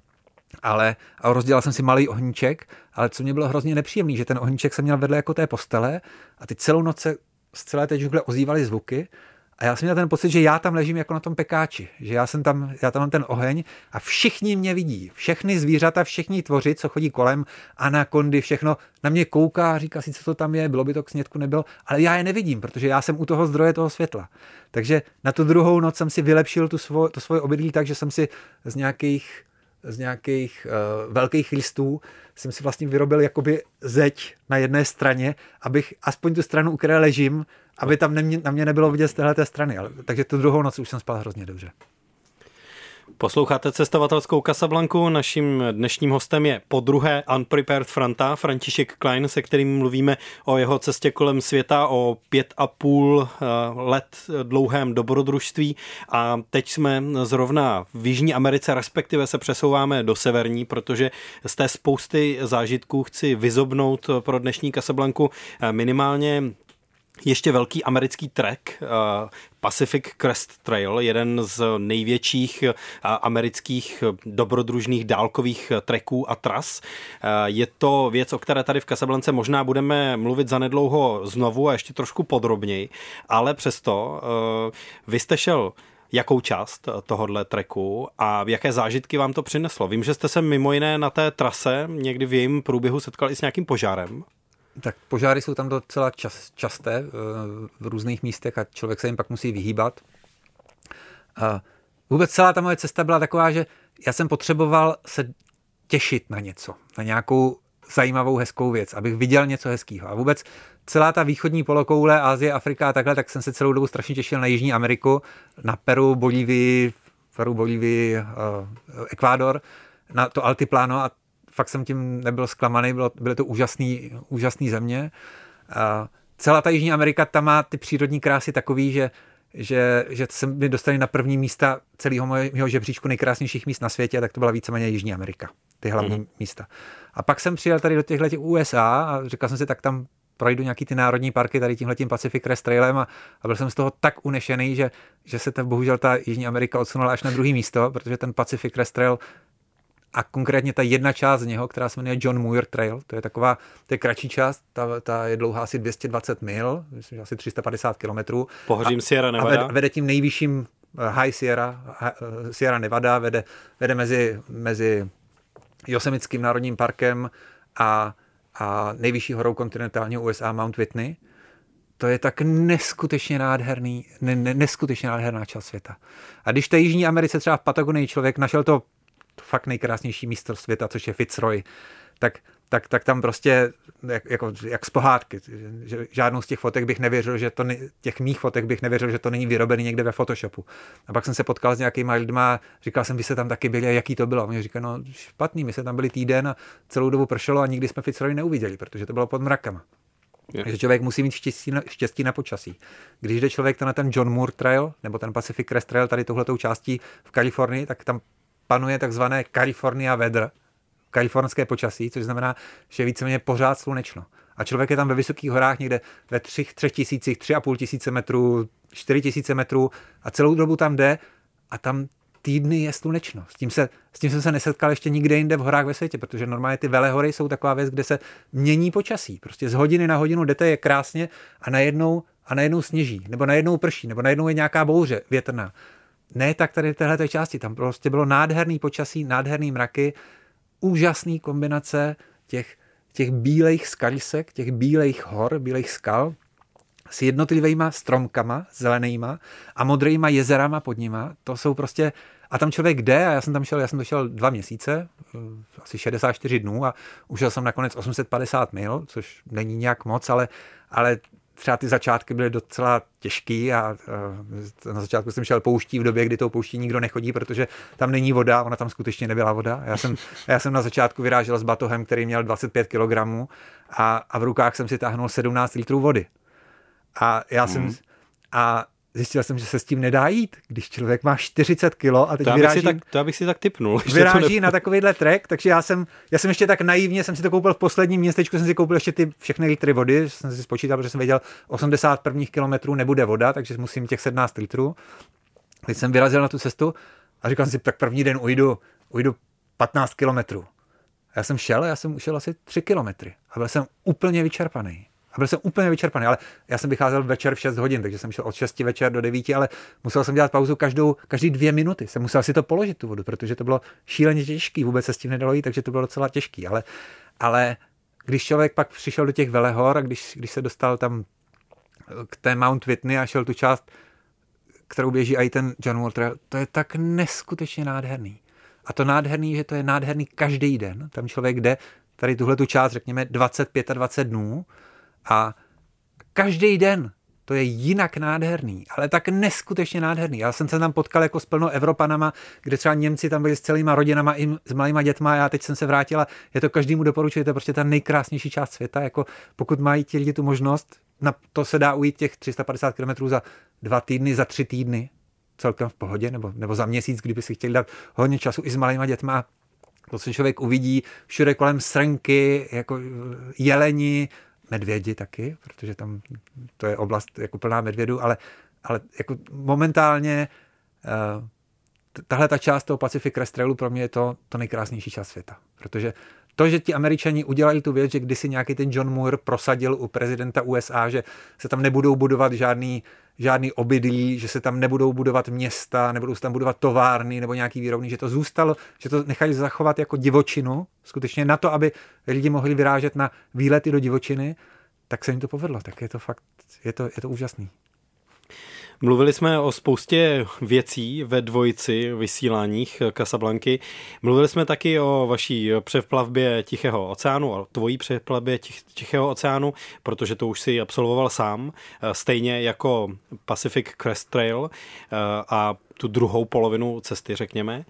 Speaker 3: Ale a rozdělal jsem si malý ohníček, ale co mě bylo hrozně nepříjemný, že ten ohníček jsem měl vedle jako té postele a ty celou noc se z celé té džungle ozývaly zvuky. A já jsem měl ten pocit, že já tam ležím jako na tom pekáči, že já jsem tam, já tam mám ten oheň a všichni mě vidí, všechny zvířata, všichni tvoři, co chodí kolem, anakondy, všechno na mě kouká, říká si, co to tam je, bylo by to k snědku, nebylo, ale já je nevidím, protože já jsem u toho zdroje toho světla. Takže na tu druhou noc jsem si vylepšil tu svoj, to svoje obydlí tak, že jsem si z nějakých z nějakých uh, velkých listů jsem si vlastně vyrobil jakoby zeď na jedné straně, abych aspoň tu stranu, u které ležím, aby tam nemě, na mě nebylo vidět z téhleté strany. Ale, takže tu druhou noc už jsem spal hrozně dobře.
Speaker 2: Posloucháte cestovatelskou Casablanku. Naším dnešním hostem je podruhé Unprepared Franta, František Klein, se kterým mluvíme o jeho cestě kolem světa, o pět a půl let dlouhém dobrodružství. A teď jsme zrovna v Jižní Americe, respektive se přesouváme do severní, protože z té spousty zážitků chci vyzobnout pro dnešní Casablanku minimálně ještě velký americký trek, Pacific Crest Trail, jeden z největších amerických dobrodružných dálkových treků a tras. Je to věc, o které tady v Casablance možná budeme mluvit zanedlouho znovu a ještě trošku podrobněji, ale přesto vy jste šel jakou část tohodle treku a jaké zážitky vám to přineslo? Vím, že jste se mimo jiné na té trase někdy v jejím průběhu setkal i s nějakým požárem.
Speaker 3: Tak požáry jsou tam docela čas, časté v různých místech a člověk se jim pak musí vyhýbat. A vůbec celá ta moje cesta byla taková, že já jsem potřeboval se těšit na něco, na nějakou zajímavou, hezkou věc, abych viděl něco hezkého. A vůbec celá ta východní polokoule, Asie, Afrika a takhle, tak jsem se celou dobu strašně těšil na Jižní Ameriku, na Peru, Bolívii, Peru, Bolívii, Ekvádor, na to Altiplano a fakt jsem tím nebyl zklamaný, bylo, byly to úžasný, úžasný země. A celá ta Jižní Amerika, tam má ty přírodní krásy takový, že, že, že se mi dostali na první místa celého mého žebříčku nejkrásnějších míst na světě, tak to byla víceméně Jižní Amerika, ty hlavní mm. místa. A pak jsem přijel tady do těchto U S A a říkal jsem si, tak tam projdu nějaký ty národní parky tady tímhletím Pacific Crest Trailem a, a byl jsem z toho tak unešený, že, že se ta, bohužel ta Jižní Amerika odsunula až na druhý místo, protože ten Pacific Crest Trail a konkrétně ta jedna část z něho, která se jmenuje John Muir Trail, to je taková, to je kratší část, ta, ta je dlouhá asi dvě stě dvacet mil, myslím, že asi tři sta padesát kilometrů.
Speaker 2: Pohořím Sierra Nevada.
Speaker 3: A vede, vede tím nejvyšším High Sierra, Sierra Nevada, vede, vede mezi, mezi Yosemiteckým národním parkem a, a nejvyšší horou kontinentálního U S A Mount Whitney. To je tak neskutečně nádherný, ne, ne, neskutečně nádherná část světa. A když v té Jižní Americe třeba v Patagonii člověk našel to To fakt nejkrásnější místo světa, což je Fitzroy, tak, tak, tak tam prostě jak, jako, jak z pohádky. Že žádnou z těch fotek bych nevěřil, že to ne, těch mých fotek bych nevěřil, že to není vyrobený někde ve Photoshopu. A pak jsem se potkal s nějakýma lidma, říkal jsem, vy se tam taky byli a jaký to bylo. A mě říkal, no špatný, my se tam byli týden a celou dobu pršelo a nikdy jsme Fitzroy neuviděli, protože to bylo pod mrakama. Je. Takže člověk musí mít štěstí na, štěstí na počasí. Když jde člověk to na ten John Muir Trail, nebo ten Pacific Crest Trail, tady touhletou částí v Kalifornii, tak tam panuje takzvané California weather, kalifornské počasí, což znamená, že je víceméně pořád slunečno. A člověk je tam ve vysokých horách někde ve třech, třech tisících, tři a půl tisíce metrů, čtyři tisíce metrů a celou dobu tam jde a tam týdny je slunečno. S tím, se, s tím jsem se nesetkal ještě nikde jinde v horách ve světě, protože normálně ty velehory jsou taková věc, kde se mění počasí. Prostě z hodiny na hodinu jdete je krásně a najednou, a najednou sněží, nebo najednou prší, nebo najednou je nějaká bouře větrná. Ne tak tady v téhleté části. Tam prostě bylo nádherný počasí, nádherný mraky, úžasný kombinace těch, těch bílejch skalisek, těch bílejch hor, bílejch skal s jednotlivýma stromkama, zelenýma a modrýma jezerama pod nima. To jsou prostě, a tam člověk jde, a já jsem tam šel, já jsem došel dva měsíce, asi šedesát čtyři dnů a ušel jsem nakonec osm set padesát mil, což není nějak moc, ale, ale třeba ty začátky byly docela těžký a na začátku jsem šel pouští v době, kdy tou pouští nikdo nechodí, protože tam není voda, ona tam skutečně nebyla voda. Já jsem, já jsem na začátku vyrážel s batohem, který měl dvacet pět kilogramů a, a v rukách jsem si táhnul sedmnáct litrů vody. A já jsem hmm. a zjistil jsem, že se s tím nedá jít, když člověk má čtyřicet kilo a teď
Speaker 2: to
Speaker 3: vyráží,
Speaker 2: tak, to abych si tak tipnul.
Speaker 3: Vyráží na takovýhle trek, takže já jsem, já jsem ještě tak naivně, jsem si to koupil v posledním městečku, jsem si koupil ještě ty všechny litry vody, jsem si spočítal, protože jsem věděl, osmdesát prvních kilometrů nebude voda, takže musím těch sedmnáct litrů. Teď jsem vyrazil na tu cestu a říkal jsem si, tak první den ujdu, ujdu patnáct kilometrů. A já jsem šel, já jsem ušel asi tři kilometry a byl jsem úplně vyčerpaný. A byl jsem úplně vyčerpaný, ale já jsem vycházel večer v šest hodin, takže jsem šel od šesti večer do devíti, ale musel jsem dělat pauzu každou, každý dvě minuty. Jsem musel si to položit tu vodu, protože to bylo šíleně těžký, vůbec se s tím nedalo jít, takže to bylo docela těžký. Ale, ale když člověk pak přišel do těch velehor a když, když se dostal tam k té Mount Whitney a šel tu část, kterou běží i ten John Muir Trail, to je tak neskutečně nádherný. A to nádherný, že to je nádherný každý den. Tam člověk jde, tady tuhle tu část, řekněme, dvacet dvacet pět dnů, a každý den to je jinak nádherný, ale tak neskutečně nádherný. Já jsem se tam potkal jako s plno Evropanama, kde třeba Němci tam byli s celýma rodinama i s malýma dětma a já teď jsem se vrátila. Je to každému doporučuji, to je prostě ta nejkrásnější část světa. Jako pokud mají ti lidi tu možnost, na to se dá ujít těch tři sta padesát kilometrů za dva týdny, za tři týdny, celkem v pohodě, nebo, nebo za měsíc, kdyby si chtěli dát hodně času i s malýma dětma. To, co člověk uvidí, všude kolem srnky, jako jeleni, medvědi taky, protože tam to je oblast jako plná medvědů, ale, ale jako momentálně uh, tahle ta část toho Pacific Crest Trailu pro mě je to, to nejkrásnější část světa, protože to, že ti Američani udělali tu věc, že kdysi nějaký ten John Muir prosadil u prezidenta U S A, že se tam nebudou budovat žádný, žádný obydlí, že se tam nebudou budovat města, nebudou se tam budovat továrny nebo nějaký výrobny, že to zůstalo, že to nechali zachovat jako divočinu, skutečně na to, aby lidi mohli vyrážet na výlety do divočiny, tak se jim to povedlo. Tak je to fakt, je to, je to úžasný.
Speaker 2: Mluvili jsme o spoustě věcí ve dvojici vysíláních Casablanky. Mluvili jsme taky o vaší přeplavbě Tichého oceánu, o tvojí přeplavbě Tichého oceánu, protože to už si absolvoval sám, stejně jako Pacific Crest Trail a tu druhou polovinu cesty, řekněme.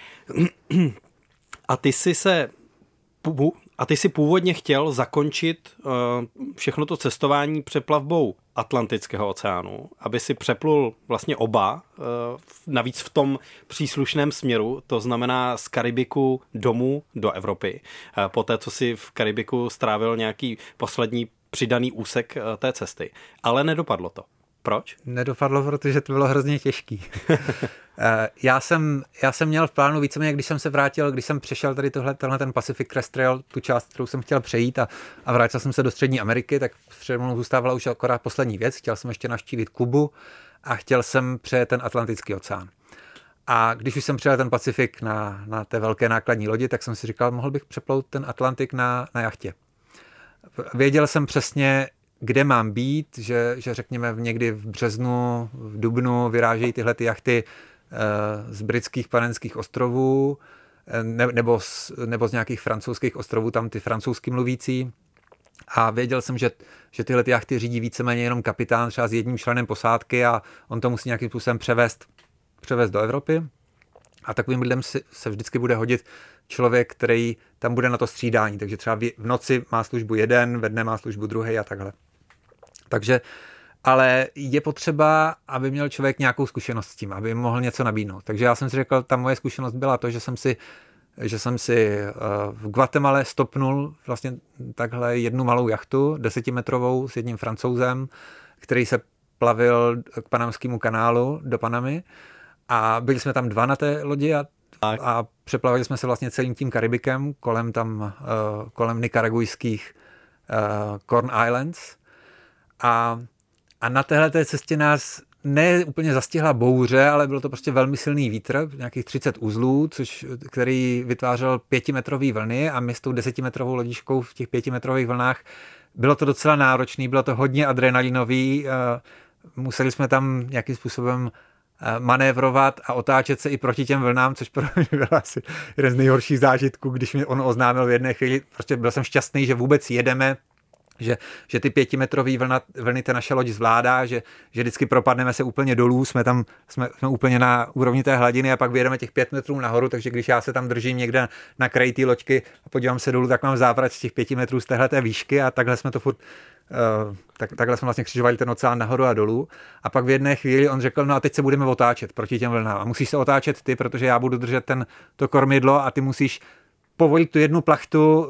Speaker 2: A ty jsi se... A ty si původně chtěl zakončit uh, všechno to cestování přeplavbou Atlantického oceánu, aby si přeplul vlastně oba, uh, navíc v tom příslušném směru, to znamená z Karibiku domů do Evropy. Uh, poté, co si v Karibiku strávil nějaký poslední přidaný úsek uh, té cesty. Ale nedopadlo to. Proč?
Speaker 3: Nedopadlo, protože to bylo hrozně těžký. já, jsem, já jsem měl v plánu víceméně, když jsem se vrátil, když jsem přešel tady tohle, tenhle ten Pacific Crest Trail, tu část, kterou jsem chtěl přejít a, a vrátil jsem se do Střední Ameriky, tak přede mnou zůstávala už akorát poslední věc. Chtěl jsem ještě navštívit Kubu a chtěl jsem přejet ten Atlantický oceán. A když už jsem přijel ten Pacifik na, na té velké nákladní lodi, tak jsem si říkal, mohl bych přeplout ten Atlantik na, na jachtě. Věděl jsem přesně, kde mám být, že, že řekněme někdy v březnu, v dubnu vyrážejí tyhle ty jachty z britských Panenských ostrovů ne, nebo, z, nebo z nějakých francouzských ostrovů, tam ty francouzsky mluvící. A věděl jsem, že, že tyhle ty jachty řídí víceméně jenom kapitán třeba s jedním členem posádky a on to musí nějakým způsobem převést, převést do Evropy. A takovým lidem si, se vždycky bude hodit člověk, který tam bude na to střídání. Takže třeba v noci má službu jeden, ve dne má službu druhý a takhle. Takže, ale je potřeba, aby měl člověk nějakou zkušenost s tím, aby mohl něco nabídnout. Takže já jsem si řekl, ta moje zkušenost byla to, že jsem si že jsem si v Guatemale stopnul vlastně takhle jednu malou jachtu, desetimetrovou s jedním Francouzem, který se plavil k Panamskému kanálu do Panamy a byli jsme tam dva na té lodi a, a přeplavili jsme se vlastně celým tím Karibikem kolem tam, kolem nikaragujských Corn Islands a, a na téhleté cestě nás ne úplně zastihla bouře, ale bylo to prostě velmi silný vítr, nějakých třicet uzlů, což, který vytvářel pětimetrový vlny a my s tou desetimetrovou lodičkou v těch pětimetrových vlnách bylo to docela náročný, bylo to hodně adrenalinový, museli jsme tam nějakým způsobem manévrovat a otáčet se i proti těm vlnám, což pro mě byl asi jeden z nejhorších zážitků, když mi on oznámil v jedné chvíli, prostě byl jsem šťastný, že vůbec jedeme, že, že ty pětimetrový vlna, vlny ta naše loď zvládá, že, že vždycky propadneme se úplně dolů, jsme tam jsme, jsme úplně na úrovni té hladiny a pak vyjedeme těch pět metrů nahoru, takže když já se tam držím někde na kraji té loďky a podívám se dolů, tak mám závrat z těch pěti metrů z téhleté výšky a takhle jsme to furt Uh, tak, takhle jsme vlastně křižovali ten oceán nahoru a dolů a pak v jedné chvíli on řekl, no a teď se budeme otáčet proti těm vlnám a musíš se otáčet ty, protože já budu držet ten, to kormidlo a ty musíš povolit tu jednu plachtu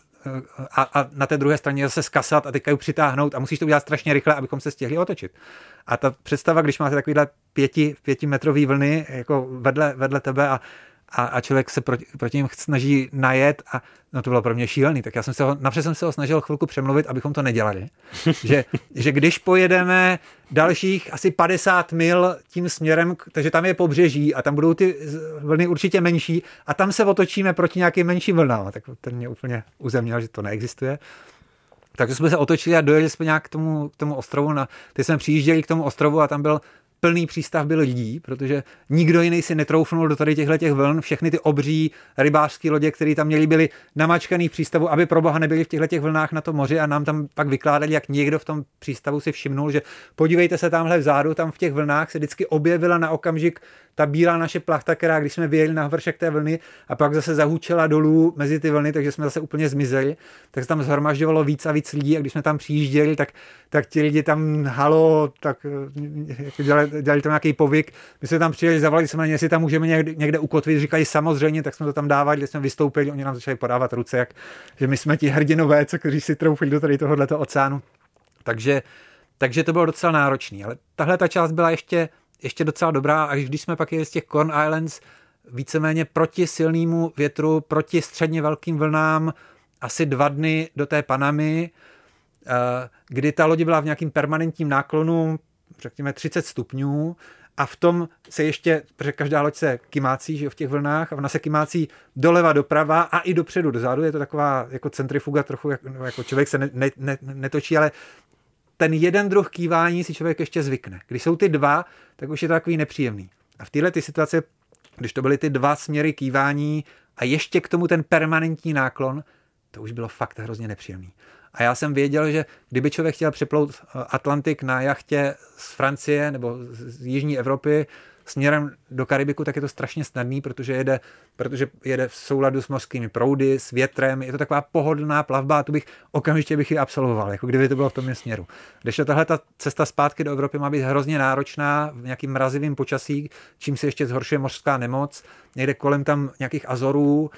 Speaker 3: a, a na té druhé straně zase skasat a teďka ji přitáhnout a musíš to udělat strašně rychle, abychom se stihli otočit. A ta představa, když máte takovýhle pěti, pětimetrový vlny jako vedle, vedle tebe a A, a člověk se proti, proti ním snaží najet a no to bylo pro mě šílený, tak já jsem se ho, napřed jsem se ho snažil chvilku přemluvit, abychom to nedělali. že, že když pojedeme dalších asi padesát mil tím směrem, takže tam je pobřeží a tam budou ty vlny určitě menší a tam se otočíme proti nějakým menším vlnám, tak ten mě úplně uzemnil, že to neexistuje. Takže jsme se otočili a dojeli jsme nějak k tomu, k tomu ostrovu. Na, teď jsme přijížděli k tomu ostrovu a tam byl plný přístav byl lidí, protože nikdo jiný si netroufnul do tady těchto těch vln. Všechny ty obří rybářské lodě, které tam měli, byly namačkaný v přístavu, aby pro boha nebyli v těchto těch vlnách na to moři a nám tam pak vykládali, jak někdo v tom přístavu si všimnul, že podívejte se tamhle vzadu, tam v těch vlnách se vždycky objevila na okamžik ta bílá naše plachta, která když jsme vyjeli na vršek té vlny a pak zase zahučela dolů mezi ty vlny, takže jsme zase úplně zmizeli, tak se tam zhromažďovalo víc a víc lidí a když jsme tam přijížděli, tak, tak ti lidi tam halo, tak jako dělali, dělali tam nějaký povyk. My jsme tam přijeli, zavolali jsme na ně, jestli tam můžeme někde, někde ukotvit, říkali samozřejmě, tak jsme to tam dávali, když jsme vystoupili, oni nám začali podávat ruce, jak, že my jsme ti hrdinové, co kteří si troufli do tady tohoto oceánu. Takže, takže to bylo docela náročný, ale tahle ta část byla ještě ještě docela dobrá, až když jsme pak jeli z těch Corn Islands víceméně proti silnému větru, proti středně velkým vlnám, asi dva dny do té Panamy, kdy ta loď byla v nějakým permanentním náklonu, řekněme třicet stupňů, a v tom se ještě, protože každá loď se kymácí, že jo, v těch vlnách, a ona se kymácí doleva, doprava a i dopředu, dozadu, je to taková jako centrifuga trochu, jako člověk se ne, ne, ne, netočí, ale ten jeden druh kývání si člověk ještě zvykne. Když jsou ty dva, tak už je to takový nepříjemný. A v této situaci, když to byly ty dva směry kývání a ještě k tomu ten permanentní náklon, to už bylo fakt hrozně nepříjemný. A já jsem věděl, že kdyby člověk chtěl přeplout Atlantik na jachtě z Francie nebo z jižní Evropy směrem do Karibiku, tak je to strašně snadný, protože jede, protože jede v souladu s mořskými proudy, s větrem, je to taková pohodlná plavba a tu bych okamžitě bych ji absolvoval, jako kdyby to bylo v tom směru. Když tahle ta cesta zpátky do Evropy má být hrozně náročná v nějakým mrazivým počasí, čím se ještě zhoršuje mořská nemoc, někde kolem tam nějakých Azorů,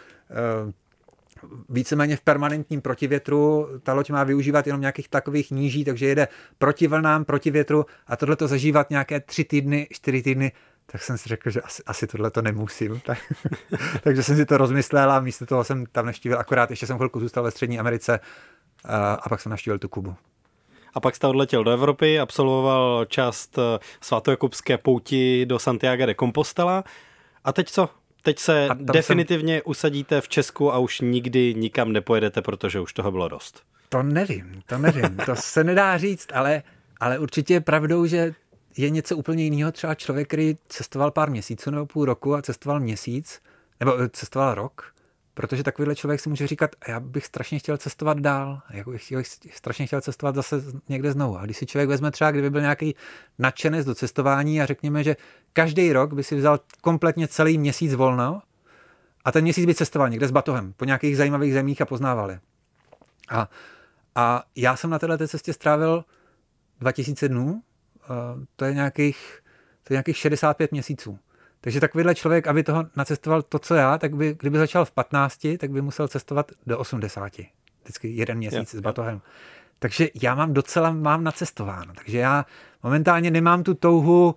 Speaker 3: víceméně v permanentním protivětru, ta loď má využívat jenom nějakých takových níží, takže jede proti vlnám, proti větru a tohleto zažívat nějaké tři týdny, čtyři týdny, tak jsem si řekl, že asi, asi tohleto nemusím. Tak, takže jsem si to rozmyslel a místo toho jsem tam navštívil, akorát ještě jsem chvilku zůstal ve Střední Americe a, a pak jsem navštívil tu Kubu.
Speaker 2: A pak jste odletěl do Evropy, absolvoval část svatojakubské pouti do Santiago de Compostela. A teď co? Teď se definitivně jsem... usadíte v Česku a už nikdy nikam nepojedete, protože už toho bylo dost.
Speaker 3: To nevím, to nevím. To se nedá říct, ale, ale určitě je pravdou, že je něco úplně jiného. Třeba člověk, který cestoval pár měsíců nebo půl roku a cestoval měsíc, nebo cestoval rok, protože takovýhle člověk si může říkat, já bych strašně chtěl cestovat dál, jako bych strašně chtěl cestovat zase někde znovu. A když si člověk vezme třeba, kdyby byl nějaký nadšenec do cestování a řekněme, že každý rok by si vzal kompletně celý měsíc volno a ten měsíc by cestoval někde s batohem po nějakých zajímavých zemích a poznával je. A, a já jsem na této cestě strávil dva tisíce dnů, to je nějakých, to je nějakých šedesát pět měsíců. Takže takovýhle člověk, aby toho nacestoval to, co já, tak by, kdyby začal v patnácti, tak by musel cestovat do osmdesáti. Vždycky jeden měsíc yeah, s batohem. Yeah. Takže já mám docela mám nacestováno. Takže já momentálně nemám tu touhu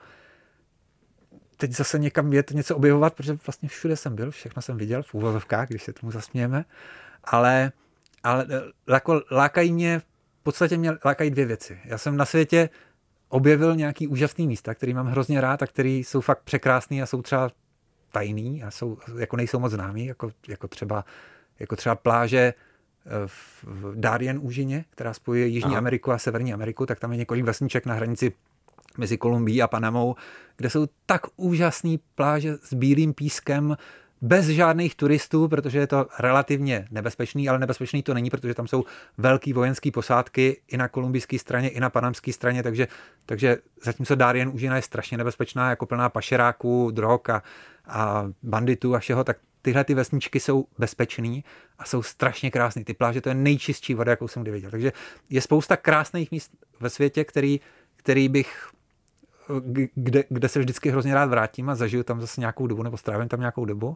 Speaker 3: teď zase někam jet něco objevovat, protože vlastně všude jsem byl, všechno jsem viděl v úvozovkách, když se tomu zasmějeme. Ale, ale jako lákají mě, v podstatě mě lákají dvě věci. Já jsem na světě objevil nějaký úžasný místa, který mám hrozně rád a který jsou fakt překrásný a jsou třeba tajný a jsou, jako nejsou moc známý, jako, jako, třeba, jako třeba pláže v, v Darien úžině, která spojuje Jižní Aha. Ameriku a Severní Ameriku, tak tam je několik vesniček na hranici mezi Kolumbií a Panamou, kde jsou tak úžasný pláže s bílým pískem, bez žádných turistů, protože je to relativně nebezpečný, ale nebezpečný to není, protože tam jsou velký vojenský posádky i na kolumbijské straně, i na panamské straně, takže, takže zatímco Darien úžina je strašně nebezpečná, jako plná pašeráků, drog a, a banditů a všeho, tak tyhle ty vesničky jsou bezpečný a jsou strašně krásný. Ty pláže, to je nejčistší voda, jakou jsem kdy viděl. Takže je spousta krásných míst ve světě, který, který bych Kde, kde se vždycky hrozně rád vrátím a zažiju tam zase nějakou dobu nebo strávím tam nějakou dobu.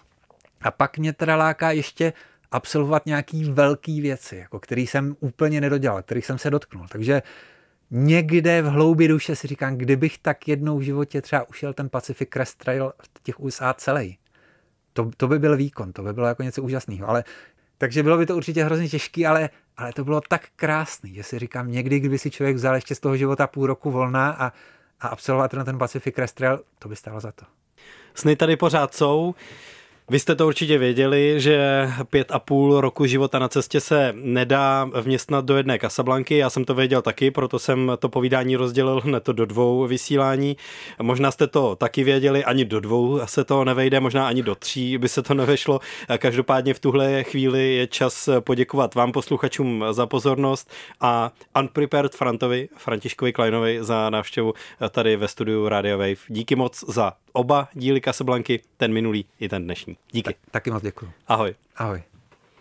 Speaker 3: A pak mě teda láká ještě absolvovat nějaký velký věci, jako který jsem úplně nedodělal, kterých jsem se dotknul. Takže někde v hloubi duše si říkám, kdybych tak jednou v životě třeba ušel ten Pacific Crest Trail v těch U S A celý. To, to by byl výkon, to by bylo jako něco úžasného. Ale takže bylo by to určitě hrozně těžký, ale, ale to bylo tak krásný, že si říkám, někdy, kdyby si člověk vzal ještě z toho života půl roku volna a a absolvovat na ten Pacific Crest Trail, to by stálo za to.
Speaker 2: Sny tady pořád jsou. Vy jste to určitě věděli, že pět a půl roku života na cestě se nedá vměstnat do jedné Casablanky. Já jsem to věděl taky, proto jsem to povídání rozdělil hned do dvou vysílání. Možná jste to taky věděli, ani do dvou se to nevejde, možná ani do tří by se to nevešlo. Každopádně v tuhle chvíli je čas poděkovat vám posluchačům za pozornost a Unprepared Frantovi, Františkovi Kleinovi za návštěvu tady ve studiu Radio Wave. Díky moc za oba díly Casablanky, ten minulý i ten dnešní. Díky.
Speaker 3: Tak, taky moc děkuju.
Speaker 2: Ahoj.
Speaker 3: Ahoj.